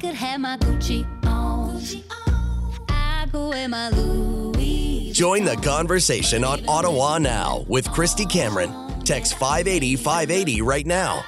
could have my Gucci on. I go in my Louis. Join the conversation on Ottawa Now with Christy Cameron. Text 580-580 right now.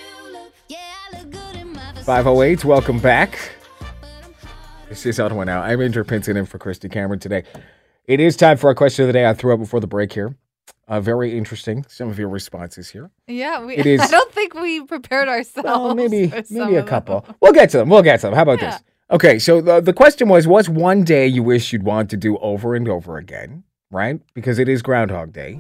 508, welcome back. This is Ottawa Now. I'm Andrew Pinson in for Christy Cameron today. It is time for our question of the day. I threw out before the break here. Very interesting. Some of your responses here. Yeah, it is, I don't think we prepared ourselves. Well, maybe a couple. We'll get to them. How about this? Okay, so the question was, what's one day you wish you'd want to do over and over again, right? Because it is Groundhog Day.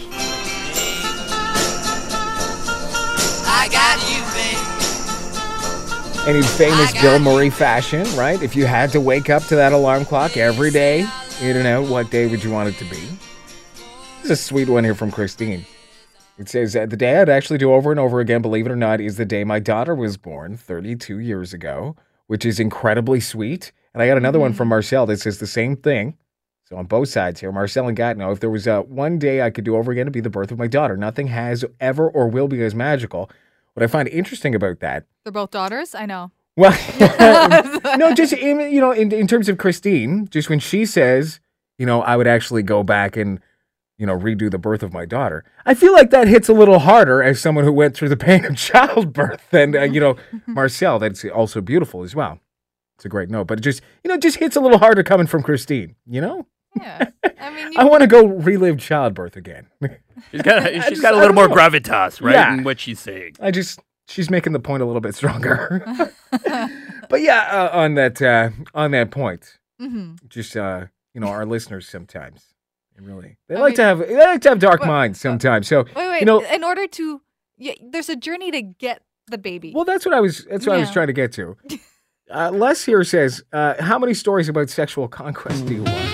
I got you, babe. Any famous Bill Murray fashion, right? If you had to wake up to that alarm clock every day, in and out, what day would you want it to be? This is a sweet one here from Christine. It says, the day I'd actually do over and over again, believe it or not, is the day my daughter was born 32 years ago, which is incredibly sweet. And I got another one from Marcel that says the same thing. So on both sides here, Marcel and Gatineau, if there was one day I could do over again, it'd be the birth of my daughter. Nothing has ever or will be as magical. What I find interesting about that. They're both daughters? I know. Well, no, just, in terms of Christine, just when she says, I would actually go back and, redo the birth of my daughter. I feel like that hits a little harder as someone who went through the pain of childbirth. And, Marcel, that's also beautiful as well. It's a great note. But it just hits a little harder coming from Christine, Yeah. I mean, I want to go relive childbirth again. She's got a little more gravitas, right, Yeah. in what she's saying. She's making the point a little bit stronger. But yeah, on that point, just, our listeners sometimes. They like to have dark minds sometimes. So wait. In order to, there's a journey to get the baby. Well, that's what I was trying to get to. Les here says, how many stories about sexual conquest do you want?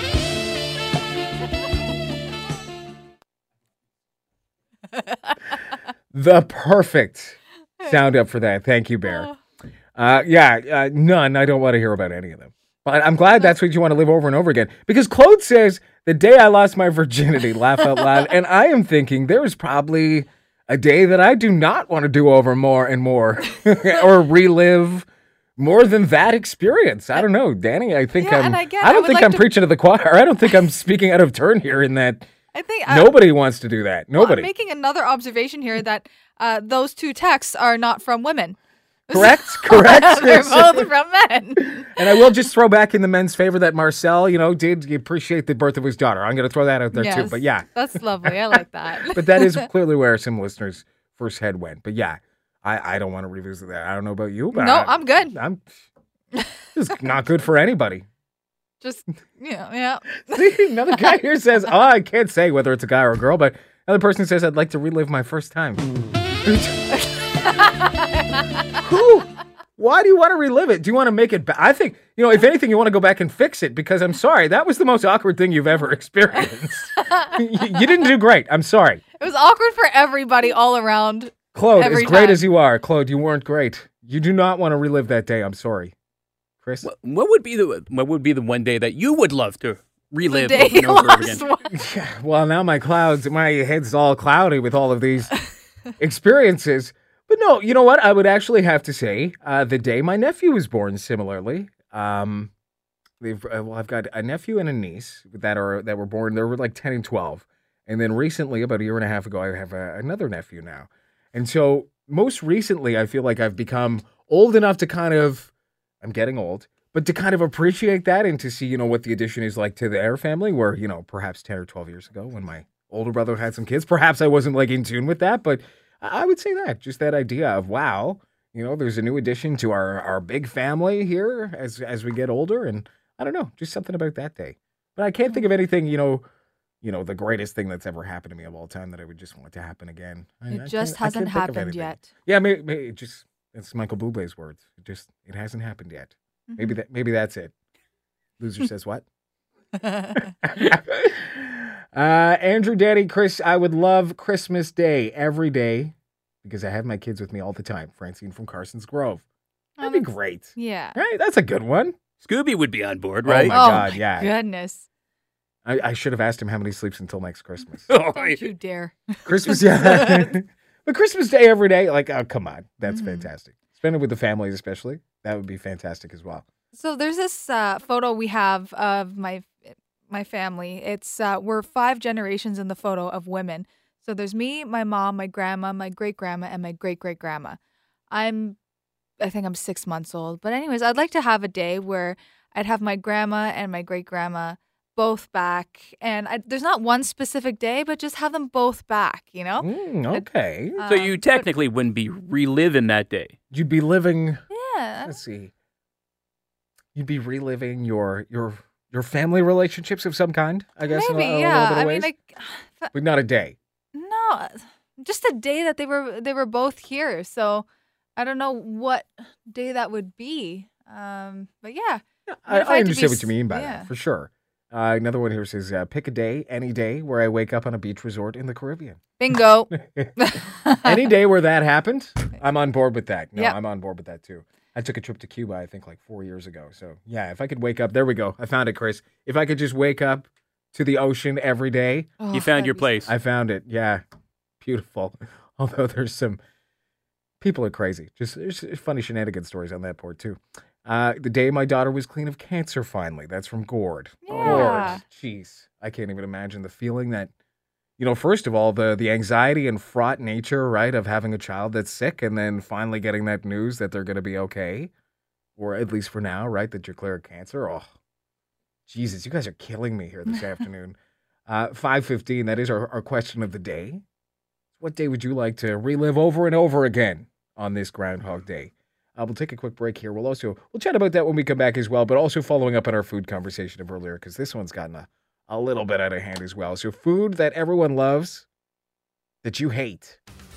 The perfect sound up for that. Thank you, Bear. None. I don't want to hear about any of them. But I'm glad that's what you want to live over and over again. Because Claude says, the day I lost my virginity, laugh out loud. And I am thinking there's probably a day that I do not want to do over more and more or relive more than that experience. I don't know, Danny. I think I don't think I'm preaching to the choir. I don't think I'm speaking out of turn here in that. I think nobody wants to do that. Nobody. Well, I'm making another observation here that those two texts are not from women. Correct. They're both from men. And I will just throw back in the men's favor that Marcel, did appreciate the birth of his daughter. I'm going to throw that out there too. But yeah. That's lovely. I like that. But that is clearly where some listeners' first head went. But yeah, I don't want to revisit that. I don't know about you, but I'm good. It's not good for anybody. Just, yeah. See, another guy here says, I can't say whether it's a guy or a girl, but another person says, I'd like to relive my first time. Who? Why do you want to relive it? Do you want to make it back? I think, if anything, you want to go back and fix it because I'm sorry. That was the most awkward thing you've ever experienced. You didn't do great. I'm sorry. It was awkward for everybody all around. Claude, as great as you are, Claude, you weren't great. You do not want to relive that day. I'm sorry. Chris? What would be the one day that you would love to relive the day over and over again? Well, now my head's all cloudy with all of these experiences. But no, you know what? I would actually have to say the day my nephew was born. Similarly, I've got a nephew and a niece that were born. They were like 10 and 12, and then recently, about a year and a half ago, I have another nephew now. And so, most recently, I feel like I've become old enough to I'm getting old, but to kind of appreciate that and to see, what the addition is like to their family. Where perhaps 10 or 12 years ago, when my older brother had some kids, perhaps I wasn't like in tune with that, but I would say that, just that idea of, wow, there's a new addition to our big family here as we get older. And I don't know, just something about that day. But I can't think of anything, the greatest thing that's ever happened to me of all time that I would just want to happen again. It just hasn't happened yet. Yeah, maybe it's Michael Bublé's words. It hasn't happened yet. Mm-hmm. Maybe that's it. Loser says what? Andrew, Danny, Chris, I would love Christmas Day every day because I have my kids with me all the time. Francine from Carson's Grove. That'd be great. Yeah. Right? That's a good one. Scooby would be on board, right? Oh, my God, yeah. Goodness. I should have asked him how many sleeps until next Christmas. Don't you dare. Christmas, yeah. But Christmas Day every day, oh, come on. That's fantastic. Spend it with the family, especially. That would be fantastic as well. So there's this photo we have of my family. It's we're 5 generations in the photo of women. So there's me, my mom, my grandma, my great grandma, and my great great grandma. I think I'm 6 months old. But anyways, I'd like to have a day where I'd have my grandma and my great grandma both back, and there's not one specific day, but just have them both back. Okay. So you technically wouldn't be reliving that day. You'd be living. Yeah. Let's see. You'd be reliving your family relationships of some kind, I guess. Maybe, in a yeah. little bit of I ways. mean, But not a day. no, just a day that they were both here. So I don't know what day that would be. But yeah. I if I had to understand be what you mean by yeah. that, for sure. Another one here says, pick a day, any day, where I wake up on a beach resort in the Caribbean. Bingo. Any day where that happened, I'm on board with that. No, Yep. I'm on board with that too. I took a trip to Cuba, I think, like 4 years ago. So, yeah, if I could wake up, there we go. I found it, Chris. If I could just wake up to the ocean every day, Oh, You found your that'd be place. I found it. Yeah, beautiful. Although there's some people are crazy. There's funny shenanigan stories on that port too. The day my daughter was clean of cancer finally. That's from Gord. Yeah. Gord. Jeez. I can't even imagine the feeling that, first of all, the anxiety and fraught nature, right, of having a child that's sick and then finally getting that news that they're going to be okay, or at least for now, right, that you're clear of cancer. Oh, Jesus, you guys are killing me here this afternoon. 5:15, that is our question of the day. What day would you like to relive over and over again on this Groundhog Day? We'll take a quick break here. We'll chat about that when we come back as well, but also following up on our food conversation of earlier, because this one's gotten a little bit out of hand as well. So food that everyone loves, that you hate.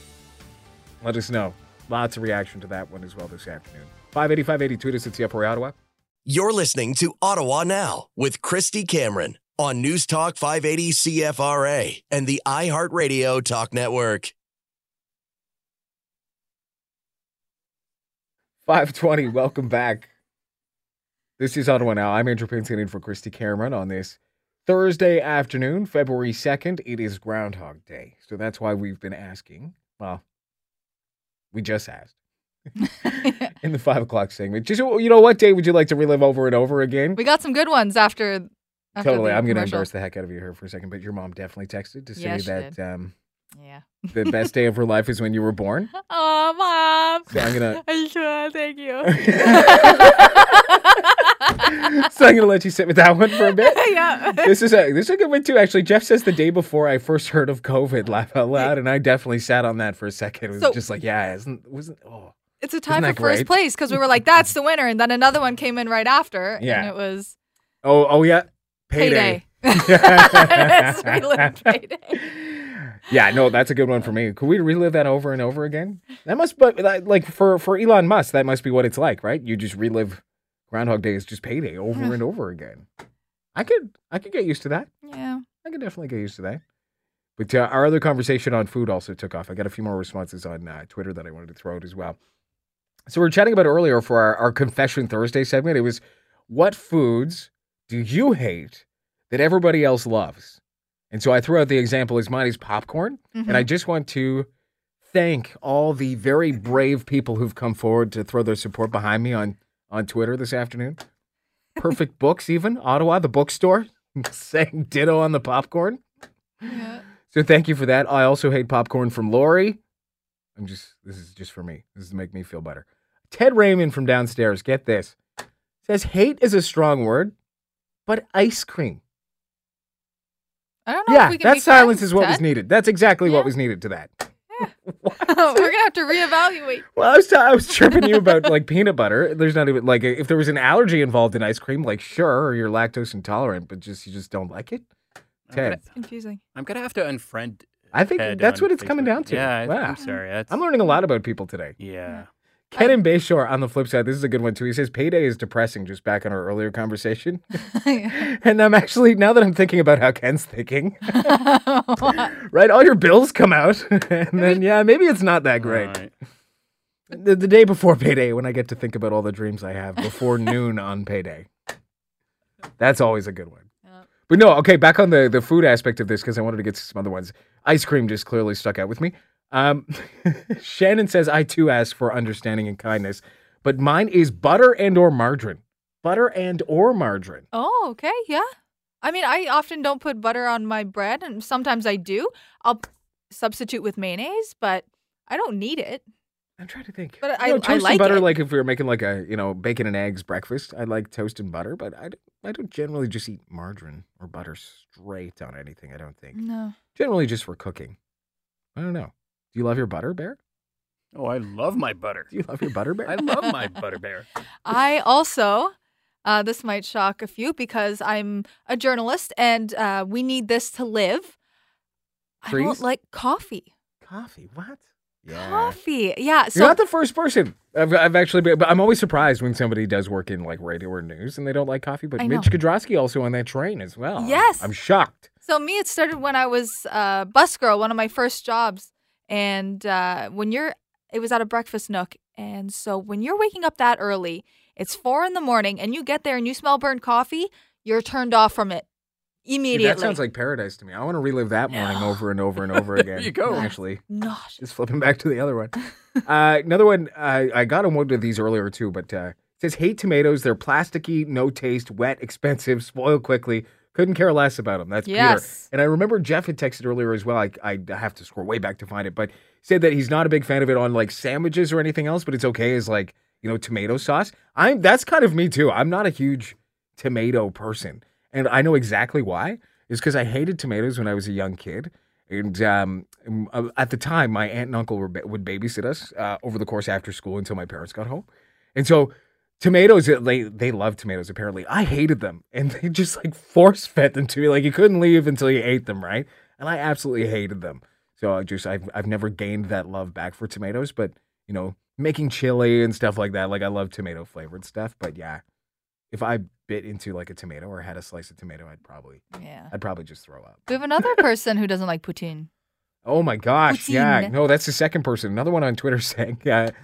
Let us know. Lots of reaction to that one as well this afternoon. 580-580, tweet us at CFR Ottawa. You're listening to Ottawa Now with Christy Cameron on News Talk 580 CFRA and the iHeartRadio Talk Network. 520, welcome back. This is Ottawa Now. I'm Andrew Payne in for Christy Cameron on this Thursday afternoon, February 2nd. It is Groundhog Day. So that's why we've been asking. Well, we just asked in the 5 o'clock segment. Just, what day would you like to relive over and over again? We got some good ones after Totally. the I'm going to commercial. embarrass the heck out of you here for a second, but your mom definitely texted to say Yeah, she that did. Yeah. the best day of her life is when you were born. Oh, Mom. So I'm going to... I just want to thank you. So I'm going to let you sit with that one for a bit. Yeah. This is a good one too. Actually, Jeff says the day before I first heard of COVID, laugh out loud, and I definitely sat on that for a second. It was So- just like, yeah, wasn't. Oh, It's a tie Isn't for that first great? place because we were like, that's the winner. And then another one came in right after. Yeah. And it was oh yeah, payday. Let's relive payday. Yeah, no, that's a good one for me. Could we relive that over and over again? That must, but like for Elon Musk, that must be what it's like, right? You just relive Groundhog Day is just payday over and over again. I could get used to that. Yeah. I could definitely get used to that. But our other conversation on food also took off. I got a few more responses on Twitter that I wanted to throw out as well. So we were chatting about earlier for our Confession Thursday segment. It was, what foods do you hate that everybody else loves? And so I threw out the example as mine is popcorn. And I just want to thank all the very brave people who've come forward to throw their support behind me on Twitter this afternoon. Perfect Books even, Ottawa, the bookstore, saying ditto on the popcorn. Yeah. So thank you for that. I also hate popcorn from Lori. This is just for me. This is to make me feel better. Ted Raymond from downstairs, get this, says hate is a strong word, but ice cream. I don't know Yeah, if we can that be silence friends, is what was Ted. needed. That's exactly Yeah. what was needed to that. We're going to have to reevaluate. Well, I was chirping you about like peanut butter. There's not even like if there was an allergy involved in ice cream, like sure, or you're lactose intolerant, but you just don't like it. Ted, It's confusing. I'm gonna have to unfriend. I think Ted that's on what it's coming Facebook. down to. Yeah, Wow. I'm sorry. I'm learning a lot about people today. Yeah. Ken in Bayshore on the flip side, this is a good one too. He says payday is depressing, just back on our earlier conversation. And I'm actually, now that I'm thinking about how Ken's thinking, right? All your bills come out. And then, yeah, maybe it's not that great. All right. The day before payday, when I get to think about all the dreams I have before noon on payday. That's always a good one. But no, okay, back on the food aspect of this, because I wanted to get to some other ones. Ice cream just clearly stuck out with me. Shannon says, I too ask for understanding and kindness, but mine is butter and or margarine. Butter and or margarine. Oh, okay. Yeah. I mean, I often don't put butter on my bread, and sometimes I do. I'll substitute with mayonnaise, but I don't need it. I'm trying to think. But Toast I and like butter, it. like if we were making like a, bacon and eggs breakfast, I like toast and butter, but I don't generally just eat margarine or butter straight on anything, I don't think. No. Generally just for cooking. I don't know. Do you love your butter, Bear? Oh, I love my butter. Do you love your butter, Bear? I love my butter bear. I also, this might shock a few because I'm a journalist and we need this to live. I Trees? don't like coffee. Coffee, what? Yeah. Coffee. Yeah. So You're not the first person. I've actually been, but I'm always surprised when somebody does work in like radio or news and they don't like coffee. But I Mitch know. Kudrowski also on that train as well. Yes. I'm shocked. So me, it started when I was a bus girl, one of my first jobs. And it was at a breakfast nook. And so when you're waking up that early, it's 4 a.m. and you get there and you smell burnt coffee, you're turned off from it Dude, immediately. that sounds like paradise to me. I want to relive that morning over and over and over again. There you go. Actually, Nauseous. just flipping back to the other one. Another one, I got on one of these earlier too, but it says, hate tomatoes. They're plasticky, no taste, wet, expensive, spoil quickly. Couldn't care less about them. That's Peter. Yes. And I remember Jeff had texted earlier as well. I have to scroll way back to find it, but said that he's not a big fan of it on like sandwiches or anything else, but it's okay as like, tomato sauce. That's kind of me too. I'm not a huge tomato person. And I know exactly why. It's because I hated tomatoes when I was a young kid. And at the time, my aunt and uncle would babysit us over the course after school until my parents got home. And so tomatoes, they love tomatoes, apparently. I hated them. And they just like force fed them to me. Like you couldn't leave until you ate them, right? And I absolutely hated them. So I've never gained that love back for tomatoes. But, making chili and stuff like that, like I love tomato flavored stuff. But yeah, if I bit into like a tomato or had a slice of tomato, I'd probably just throw up. We have another person who doesn't like poutine. Oh my gosh. Yeah. Poutine. No, that's the second person. Another one on Twitter saying,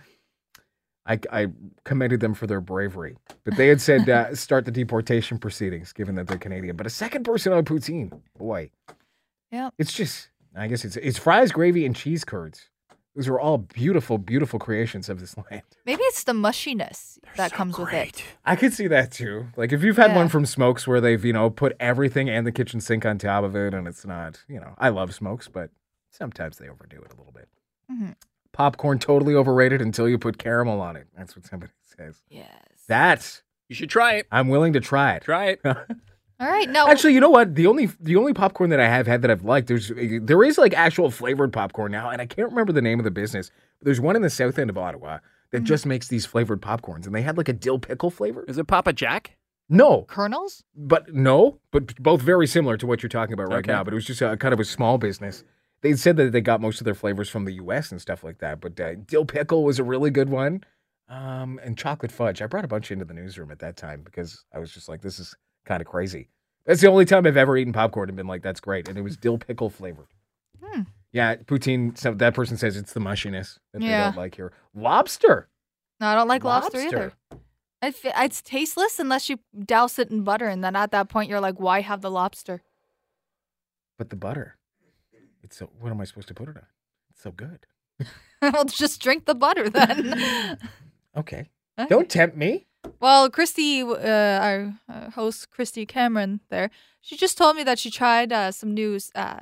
I commended them for their bravery. But they had said start the deportation proceedings, given that they're Canadian. But a second person on poutine, boy. Yeah. It's just, I guess it's fries, gravy, and cheese curds. Those are all beautiful, beautiful creations of this land. Maybe it's the mushiness that comes with it. I could see that too. Like if you've had Yeah. one from Smokes where they've, put everything and the kitchen sink on top of it and it's not, I love Smokes, but sometimes they overdo it a little bit. Mhm. Popcorn totally overrated until you put caramel on it. That's what somebody says. Yes. You should try it. I'm willing to try it. Try it. All right. Now, Actually, you know what? The only popcorn that I have had that I've liked, there is like actual flavored popcorn now, and I can't remember the name of the business. But there's one in the south end of Ottawa that just makes these flavored popcorns, and they had like a dill pickle flavor. Is it Papa Jack? No, kernels? but both very similar to what you're talking about right Okay. now. But it was just a kind of a small business. They said that they got most of their flavors from the U.S. and stuff like that. But dill pickle was a really good one, and chocolate fudge. I brought a bunch into the newsroom at that time because I was just like, this is kind of crazy. That's the only time I've ever eaten popcorn and been like, that's great. And it was dill pickle flavored. Yeah, poutine, so that person says it's the mushiness that they Yeah. don't like here. Lobster. No, I don't like lobster either. It's tasteless unless you douse it in butter, and then at that point, you're like, why have the lobster? But the butter. What am I supposed to put it on? It's so good. Well, just drink the butter then. Okay. Okay. Don't tempt me. Well, Christy, our host, Christy Cameron there, she just told me that she tried some new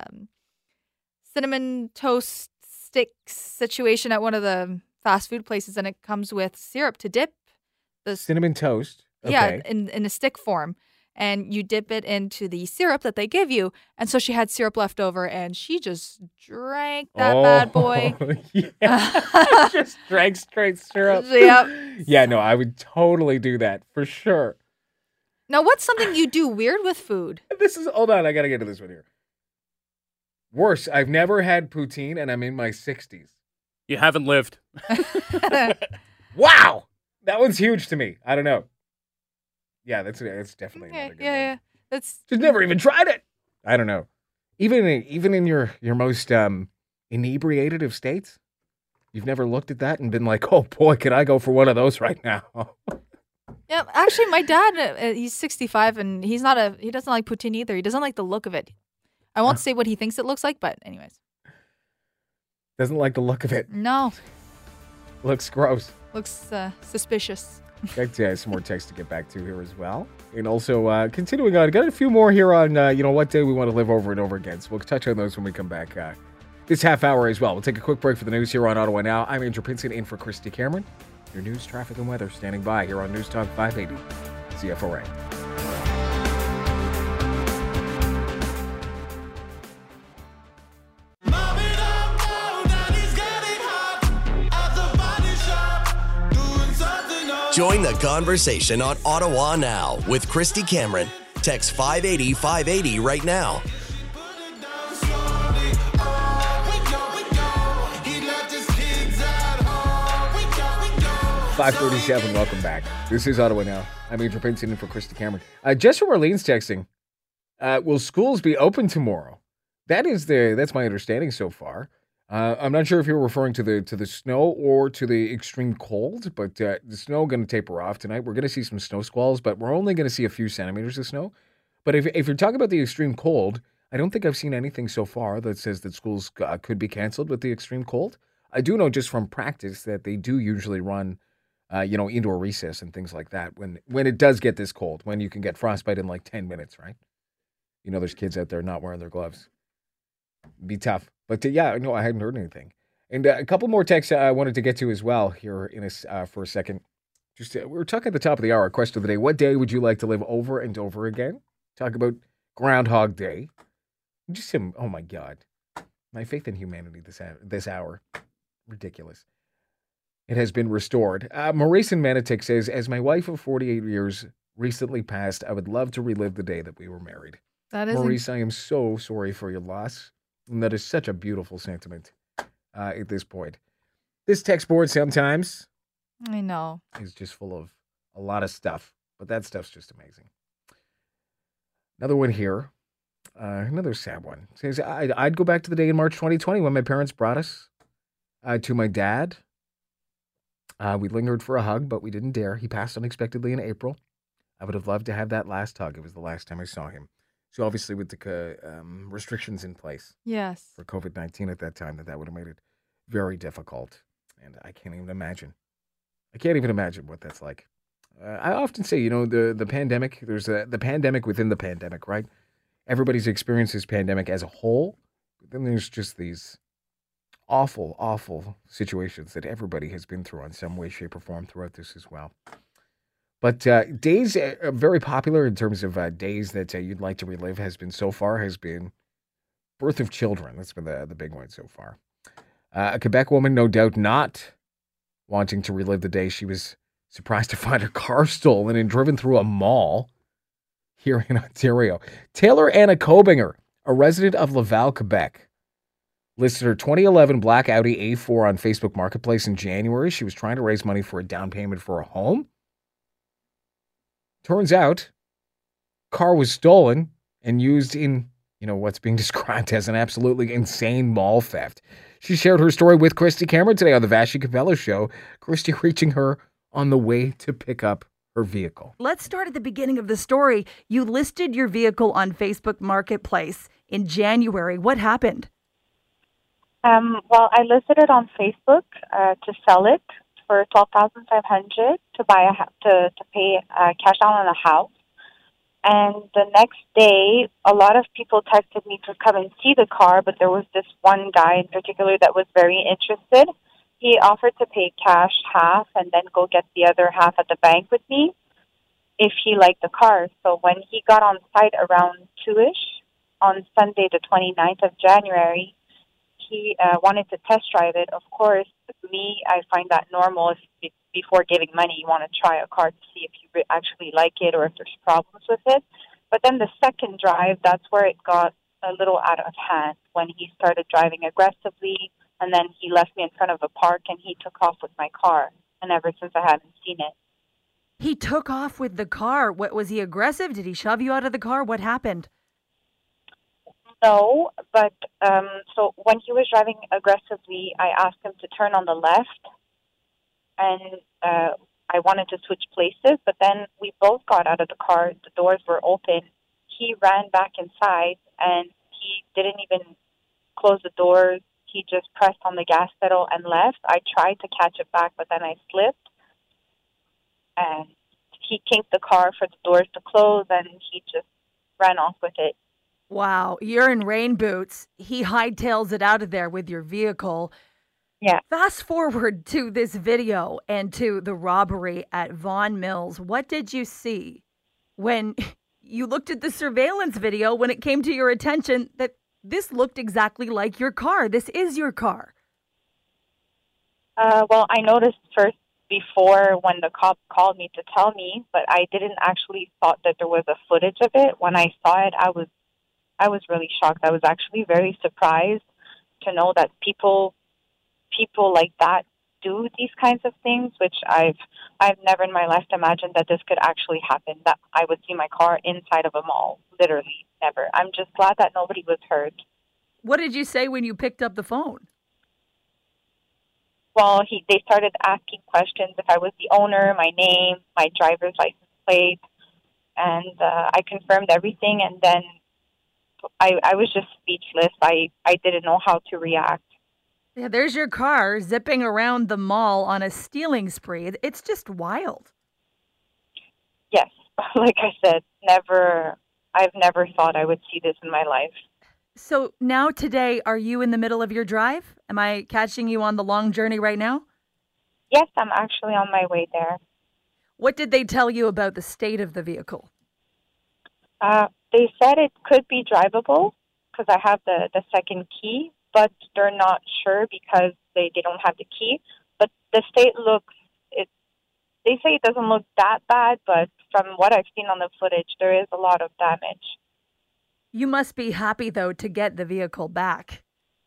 cinnamon toast sticks situation at one of the fast food places, and it comes with syrup to dip the Cinnamon toast. Okay. yeah, in a stick form. And you dip it into the syrup that they give you. And so she had syrup left over, and she just drank that bad boy. Yeah. Just drank straight syrup. Yep. Yeah, no, I would totally do that for sure. Now, what's something you do weird with food? Hold on, I got to get to this one here. Worse, I've never had poutine, and I'm in my 60s. You haven't lived. Wow! That one's huge to me. I don't know. Yeah, that's definitely another good one. Yeah. That's Just never even tried it. I don't know. Even in your most inebriated of states, you've never looked at that and been like, oh boy, could I go for one of those right now? yeah. Actually, my dad, he's 65, and he doesn't like poutine either. He doesn't like the look of it. I won't say what he thinks it looks like, but anyways. Doesn't like the look of it. No, Looks gross. looks suspicious. Got some more text to get back to here as well. And also, continuing on, got a few more here on, what day we want to live over and over again. So we'll touch on those when we come back this half hour as well. We'll take a quick break for the news here on Ottawa Now. I'm Andrew Pinson in for Christy Cameron. Your news, traffic, and weather standing by here on News Talk 580 CFRA. Join the conversation on Ottawa Now with Christy Cameron. Text 580 580 right now. .537, welcome back. This is Ottawa Now. I'm Andrew Pinson in for Christy Cameron. Jess from Orleans texting, will schools be open tomorrow? That's my understanding so far. I'm not sure if you're referring to the snow or to the extreme cold, but the snow going to taper off tonight. We're going to see some snow squalls, but we're only going to see a few centimeters of snow. But if you're talking about the extreme cold, I don't think I've seen anything so far that says that schools could be canceled with the extreme cold. I do know just from practice that they do usually run, indoor recess and things like that when it does get this cold, when you can get frostbite in like 10 minutes, right? There's kids out there not wearing their gloves. Be tough. But no, I hadn't heard anything. And a couple more texts I wanted to get to as well here for a second. Just we were talking at the top of the hour, question of the day. What day would you like to live over and over again? Talk about Groundhog Day. Just oh my God. My faith in humanity this hour. Ridiculous. It has been restored. Maurice in Manotick says, as my wife of 48 years recently passed, I would love to relive the day that we were married. That is Maurice, I am so sorry for your loss. And that is such a beautiful sentiment at this point. This text board sometimes I know. is just full of a lot of stuff, but that stuff's just amazing. Another one here, another sad one. It says, I'd go back to the day in March 2020 when my parents brought us to my dad. We lingered for a hug, but we didn't dare. He passed unexpectedly in April. I would have loved to have that last hug. It was the last time I saw him. So obviously with the restrictions in place Yes. for COVID-19 at that time, that would have made it very difficult. And I can't even imagine. What that's like. I often say, the pandemic, there's the pandemic within the pandemic, right? Everybody's experienced this pandemic as a whole. But then there's just these awful, awful situations that everybody has been through in some way, shape, or form throughout this as well. But days are very popular in terms of days that you'd like to relive has been birth of children. That's been the big one so far. A Quebec woman, no doubt not wanting to relive the day she was surprised to find her car stolen and driven through a mall here in Ontario. Taylor Anna Kobinger, a resident of Laval, Quebec, listed her 2011 black Audi A4 on Facebook Marketplace in January. She was trying to raise money for a down payment for a home. Turns out, car was stolen and used in, what's being described as an absolutely insane mall theft. She shared her story with Christy Cameron today on the Vassy Capello Show. Christy reaching her on the way to pick up her vehicle. Let's start at the beginning of the story. You listed your vehicle on Facebook Marketplace in January. What happened? Well, I listed it on Facebook to sell it for $12,500 to buy to pay cash down on a house. And the next day, a lot of people texted me to come and see the car, but there was this one guy in particular that was very interested. He offered to pay cash half and then go get the other half at the bank with me if he liked the car. So when he got on site around 2-ish on Sunday, the 29th of January, he wanted to test drive it. Of course, I find that normal. If before giving money, you want to try a car to see if you actually like it or if there's problems with it. But then the second drive, that's where it got a little out of hand when he started driving aggressively, and then he left me in front of a park and he took off with my car. And ever since, I haven't seen it. He took off with the car. What, was he aggressive? Did he shove you out of the car? What happened? No, but so when he was driving aggressively, I asked him to turn on the left, and I wanted to switch places, but then we both got out of the car. The doors were open. He ran back inside, and he didn't even close the doors. he just pressed on the gas pedal and left. I tried to catch it back, but then I slipped. And he kinked the car for the doors to close, and he just ran off with it. Wow, you're in rain boots. He hightails it out of there with your vehicle. Yeah. Fast forward to this video and to the robbery at Vaughan Mills. What did you see when you looked at the surveillance video, when it came to your attention that this looked exactly like your car? This is your car. Well, I noticed first before when the cop called me to tell me, but I didn't actually thought that there was a footage of it. When I saw it, I was really shocked. I was actually very surprised to know that people like that do these kinds of things, which I've never in my life imagined that this could actually happen, that I would see my car inside of a mall. Literally never. I'm just glad that nobody was hurt. What did you say when you picked up the phone? Well, they started asking questions if I was the owner, my name, my driver's license plate, and I confirmed everything, and then I was just speechless. I didn't know how to react. Yeah, there's your car zipping around the mall on a stealing spree. It's just wild. Yes, like I said, I've never thought I would see this in my life. So now today, are you in the middle of your drive? Am I catching you on the long journey right now? Yes, I'm actually on my way there. What did they tell you about the state of the vehicle? They said it could be drivable because I have the second key, but they're not sure because they don't have the key. But the state they say it doesn't look that bad, but from what I've seen on the footage, there is a lot of damage. You must be happy, though, to get the vehicle back.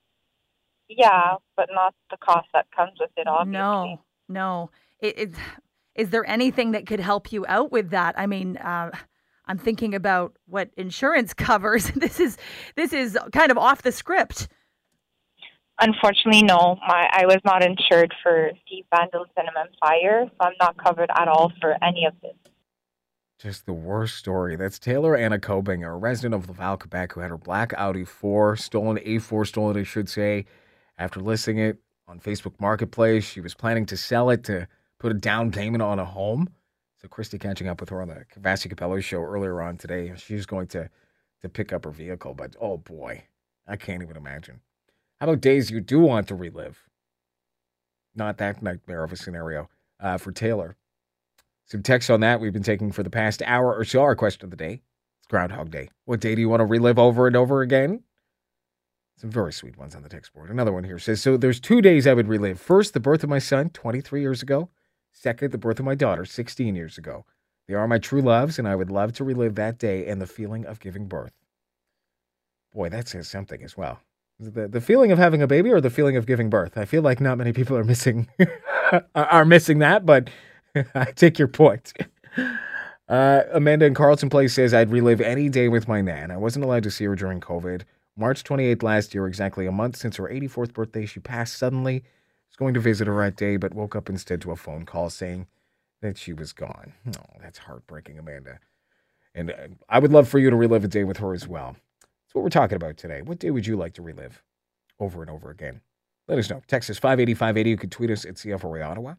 Yeah, but not the cost that comes with it, obviously. No. Is there anything that could help you out with that? I mean, I'm thinking about what insurance covers. This is kind of off the script. Unfortunately, no. I was not insured for thief, vandalism, and fire, so I'm not covered at all for any of this. Just the worst story. That's Taylor Anna Cobinger, a resident of Laval, Quebec, who had her black Audi 4 stolen, A4 stolen, I should say, after listing it on Facebook Marketplace. She was planning to sell it to put a down payment on a home. So Christy catching up with her on the Vassy Capello show earlier on today. She's going to pick up her vehicle, but oh boy, I can't even imagine. How about days you do want to relive? Not that nightmare of a scenario for Taylor. Some text on that we've been taking for the past hour or so. Our question of the day. It's Groundhog Day. What day do you want to relive over and over again? Some very sweet ones on the text board. Another one here says, so there's 2 days I would relive. First, the birth of my son, 23 years ago. Second, the birth of my daughter, 16 years ago. They are my true loves, and I would love to relive that day and the feeling of giving birth. Boy, that says something as well. The feeling of having a baby or the feeling of giving birth? I feel like not many people are missing that, but I take your point. Amanda in Carlton Place says, I'd relive any day with my nan. I wasn't allowed to see her during COVID. March 28th last year, exactly a month since her 84th birthday, she passed suddenly. I was going to visit her that day, but woke up instead to a phone call saying that she was gone. Oh, that's heartbreaking, Amanda. And I would love for you to relive a day with her as well. That's what we're talking about today. What day would you like to relive over and over again? Let us know. Text us 580-580. You can tweet us at CFRA Ottawa.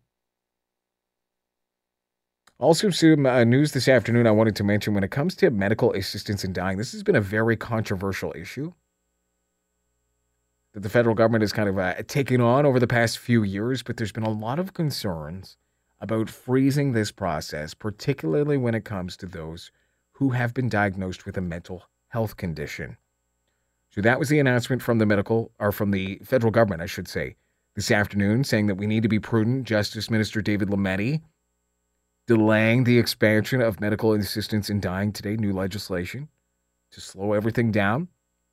Also, some news this afternoon I wanted to mention when it comes to medical assistance in dying. This has been a very controversial issue that the federal government has kind of taken on over the past few years, but there's been a lot of concerns about freezing this process, particularly when it comes to those who have been diagnosed with a mental health condition. So that was the announcement from the federal government, I should say, this afternoon, saying that we need to be prudent. Justice Minister David Lametti delaying the expansion of medical assistance in dying today, new legislation to slow everything down.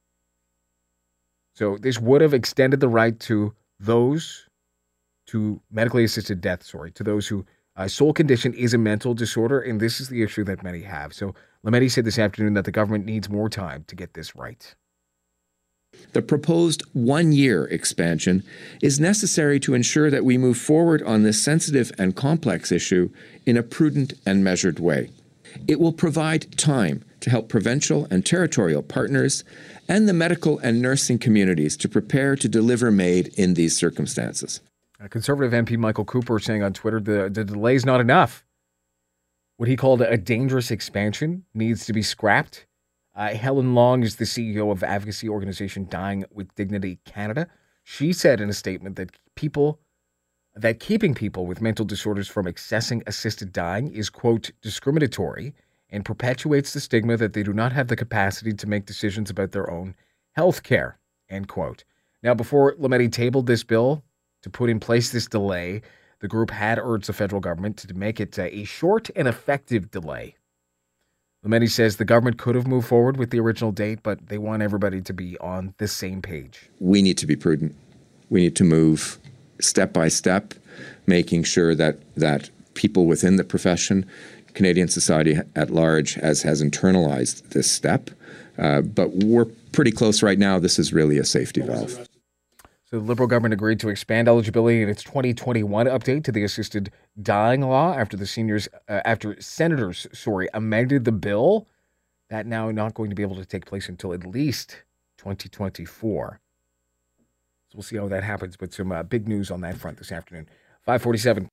So this would have extended the right to those to medically assisted death, to those who sole condition is a mental disorder, and this is the issue that many have. So Lametti said this afternoon that the government needs more time to get this right. The proposed 1-year expansion is necessary to ensure that we move forward on this sensitive and complex issue in a prudent and measured way. It will provide time to help provincial and territorial partners and the medical and nursing communities to prepare to deliver MAID in these circumstances. Conservative MP Michael Cooper saying on Twitter the delay is not enough. What he called a dangerous expansion needs to be scrapped. Helen Long is the CEO of advocacy organization Dying with Dignity Canada. She said in a statement that keeping people with mental disorders from accessing assisted dying is, quote, discriminatory and perpetuates the stigma that they do not have the capacity to make decisions about their own health care, end quote. Now, before Lametti tabled this bill to put in place this delay, the group had urged the federal government to make it a short and effective delay. Lametti says the government could have moved forward with the original date, but they want everybody to be on the same page. We need to be prudent. We need to move step by step, making sure that people within the profession, Canadian society at large, has internalized this step. But we're pretty close right now. This is really a safety valve. So the Liberal government agreed to expand eligibility in its 2021 update to the assisted dying law after senators amended the bill. That now not going to be able to take place until at least 2024. So we'll see how that happens, but some big news on that front this afternoon. 5:47.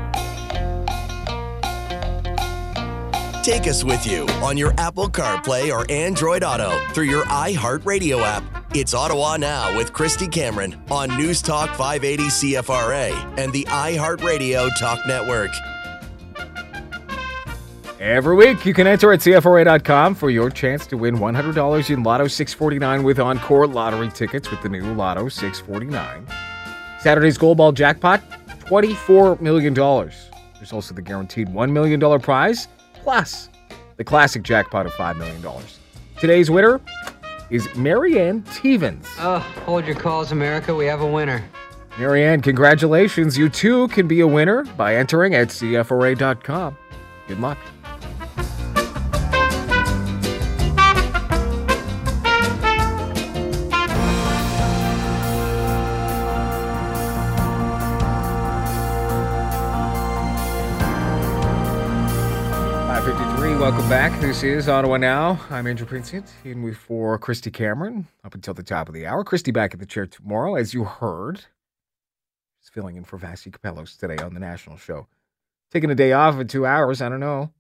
Take us with you on your Apple CarPlay or Android Auto through your iHeartRadio app. It's Ottawa Now with Christy Cameron on News Talk 580 CFRA and the iHeartRadio Talk Network. Every week, you can enter at CFRA.com for your chance to win $100 in Lotto 649 with Encore lottery tickets with the new Lotto 649. Saturday's Gold Ball jackpot, $24 million. There's also the guaranteed $1 million prize, plus the classic jackpot of $5 million. Today's winner is Marianne Tevens. Hold your calls, America. We have a winner. Marianne, congratulations. You too can be a winner by entering at CFRA.com. Good luck. Welcome back. This is Ottawa Now. I'm Andrew Princett, in with for Christy Cameron up until the top of the hour. Christy back at the chair tomorrow, as you heard. She's filling in for Vasi Capellos today on the national show. Taking a day off in 2 hours. I don't know.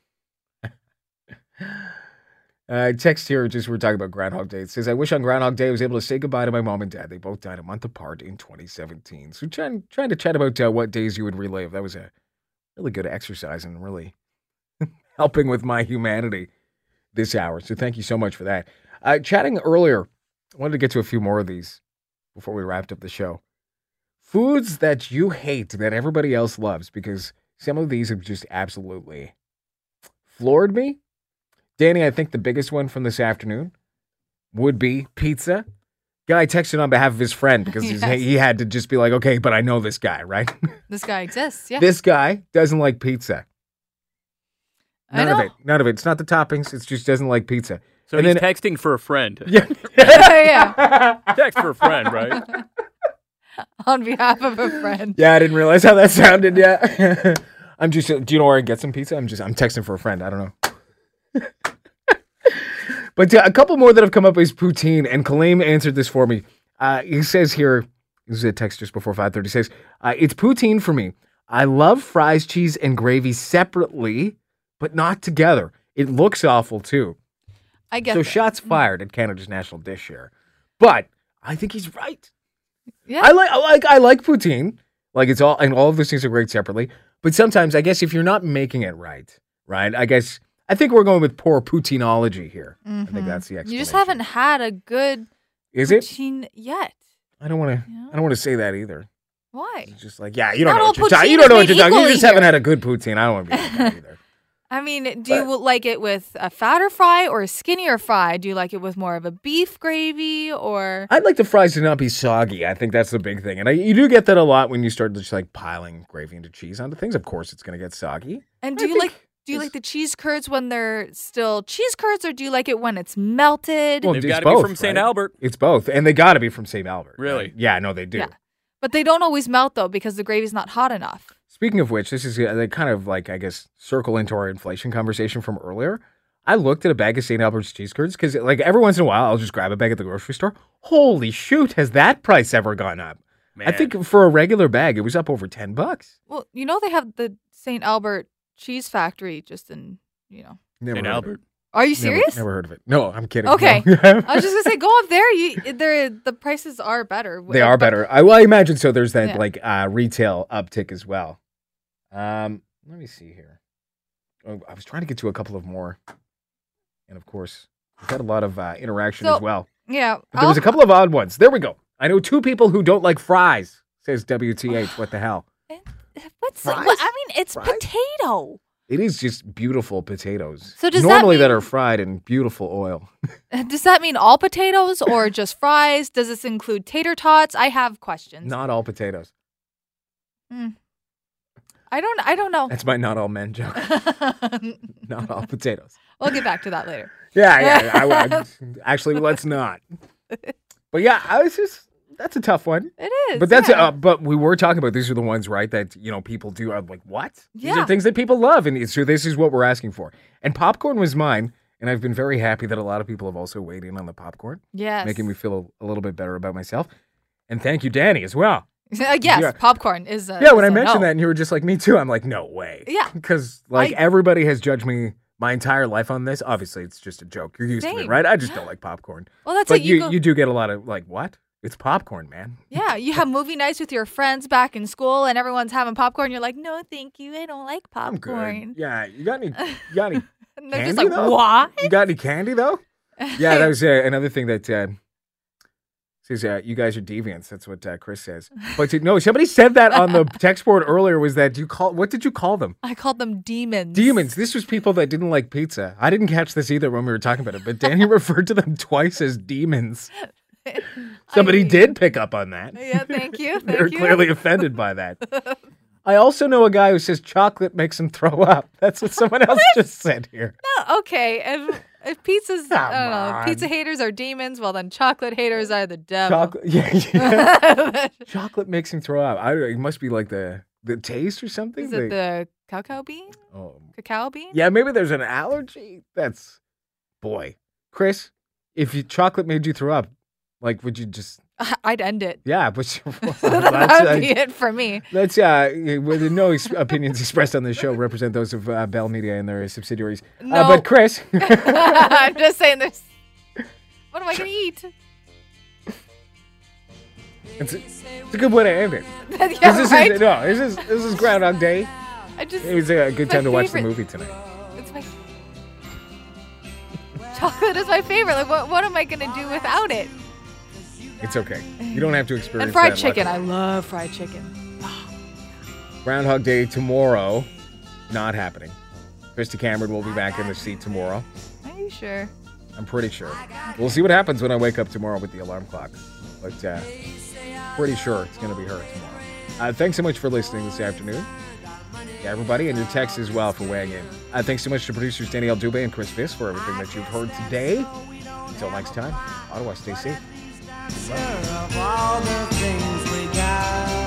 Text here, just we're talking about Groundhog Day. It says, I wish on Groundhog Day I was able to say goodbye to my mom and dad. They both died a month apart in 2017. So trying to chat about what days you would relive. That was a really good exercise and really helping with my humanity this hour. So thank you so much for that. Chatting earlier, I wanted to get to a few more of these before we wrapped up the show. Foods that you hate that everybody else loves, because some of these have just absolutely floored me. Danny, I think the biggest one from this afternoon would be pizza. Guy texted on behalf of his friend because Yes. he had to just be like, okay, but I know this guy, right? This guy exists, yeah. This guy doesn't like pizza. I None of know. it. None of it. It's not the toppings. It's just doesn't like pizza. So And he's then- texting for a friend. Yeah. Yeah. Text for a friend, right? On behalf of a friend. Yeah, I didn't realize how that sounded yet. I'm just, do you know where I can get some pizza? I'm texting for a friend. I don't know. But a couple more that have come up is poutine, and Kaleem answered this for me. He says here, this is a text just before 5:30, says, it's poutine for me. I love fries, cheese, and gravy separately, but not together. It looks awful too. I get So that. shots fired at Canada's national dish here. But I think he's right. Yeah. I like poutine. Like it's all, and all of those things are great separately. But sometimes I guess if you're not making it right, I think we're going with poor poutineology here. I think that's the explanation. You just haven't had a good Is it? poutine yet. I don't want to say that either. Why? It's just like, yeah, you don't Not know all what you're talking. poutine You don't know is what you're made talking. You equally just haven't here. had a good poutine. I don't want to be like that either. I mean, do you like it with a fatter fry or a skinnier fry? Do you like it with more of a beef gravy or? I'd like the fries to not be soggy. I think that's the big thing. And you do get that a lot when you start just like piling gravy into cheese onto things. Of course, it's going to get soggy. And I do you think like? Do you like the cheese curds when they're still cheese curds, or do you like it when it's melted? Well, They've it's got to be both, from St. right? Albert. It's both. And they got to be from St. Albert. Really? Right? Yeah, no, they do. Yeah. But they don't always melt though because the gravy's not hot enough. Speaking of which, this is they kind of like, I guess, circle into our inflation conversation from earlier. I looked at a bag of St. Albert's cheese curds because, like, every once in a while, I'll just grab a bag at the grocery store. Holy shoot, has that price ever gone up? Man. I think for a regular bag, it was up over $10. Well, you know they have the St. Albert cheese factory just in, you know. Never St. heard of Albert. it. Are you serious? Never heard of it. No, I'm kidding. Okay. No. I was just gonna say, go up there. The prices are better. They are better. I imagine so. There's that Yeah. like retail uptick as well. Let me see here. Oh, I was trying to get to a couple of more, and of course, we've had a lot of interaction So, as well. Yeah. But there was a couple of odd ones. There we go. I know 2 people who don't like fries. Says WTH. What the hell? What's Fries? what, I mean, it's Fries? potato. It is just beautiful potatoes. So does that normally that mean- are fried in beautiful oil. Does that mean all potatoes or just fries? Does this include tater tots? I have questions. Not all potatoes. I don't know. That's my not all men joke. Not all potatoes. We'll get back to that later. Yeah. Actually, let's not. But yeah, that's a tough one. It is. But that's yeah. but we were talking about these are the ones, right, that people do. I'm like, what? These Yeah. are things that people love, and so this is what we're asking for. And popcorn was mine, and I've been very happy that a lot of people have also weighed in on the popcorn, Yes. making me feel a little bit better about myself. And thank you, Danny, as well. Yes, Yeah. popcorn is a Yeah, when I is a mentioned no. that, and you were just like, me too. I'm like, no way. Yeah. Because everybody has judged me my entire life on this. Obviously, it's just a joke. You're used to it, Same. right? I just don't like popcorn. Well, that's But it. you do get a lot of like, what? It's popcorn, man. Yeah, you have movie nights with your friends back in school, and everyone's having popcorn. You're like, no, thank you, I don't like I'm popcorn. good. Yeah, you got any And they're candy, just like, though? what? You got any candy though? Yeah, that was another thing that says you guys are deviants. That's what Chris says. But no, somebody said that on the text board earlier. Was that what did you call them? I called them demons. Demons. This was people that didn't like pizza. I didn't catch this either when we were talking about it, but Danny referred to them twice as demons. Somebody did pick up on that. Yeah, thank you. They're Thank you. clearly offended by that. I also know a guy who says chocolate makes him throw up. That's what someone else just said here. No, okay. If pizza's, I don't know, on. pizza haters are demons, well then chocolate haters are the devil. Chocolate, yeah. Chocolate makes him throw up. It must be like the taste or something. Is it the cacao bean? Oh. Cacao bean? Yeah, maybe there's an allergy. Boy, Chris, if chocolate made you throw up, like, would you just? I'd end it. Yeah, but That would be it for me. Let's with no opinions expressed on this show represent those of Bell Media and their subsidiaries. No. But Chris, I'm just saying this. What am I going to eat? it's a good way to end it. Yeah, right? This is Groundhog Day. It was a good my time to watch the favorite. movie tonight. It's my chocolate is my favorite. Like, what am I going to do without it? It's okay. You don't have to experience And fried that chicken. luck. I love fried chicken. Groundhog Day tomorrow, not happening. Christy Cameron will be back in the seat tomorrow. Are you sure? I'm pretty sure. We'll see what happens when I wake up tomorrow with the alarm clock. But pretty sure it's going to be her tomorrow. Thanks so much for listening this afternoon. Yeah, everybody, and your text as well for weighing in. Thanks so much to producers Danielle Dubé and Chris Viss for everything that you've heard today. Until next time, Ottawa, stay safe. Of all the things we got.